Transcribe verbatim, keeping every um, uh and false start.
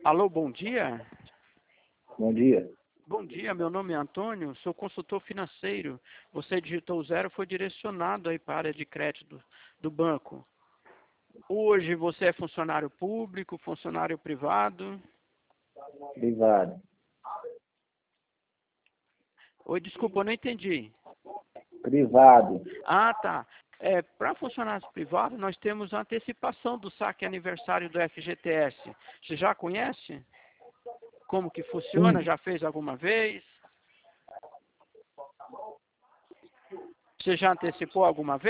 Alô, bom dia. Bom dia. Bom dia, meu nome é Antônio, sou consultor financeiro. Você digitou zero, foi direcionado aí para a área de crédito do banco. Hoje você é funcionário público, funcionário privado? Privado. Oi, desculpa, eu não entendi. Privado. Ah, tá. É, para funcionários privados, nós temos a antecipação do saque aniversário do F G T S. Você já conhece? Como que funciona? Sim. Já fez alguma vez? Você já antecipou alguma vez?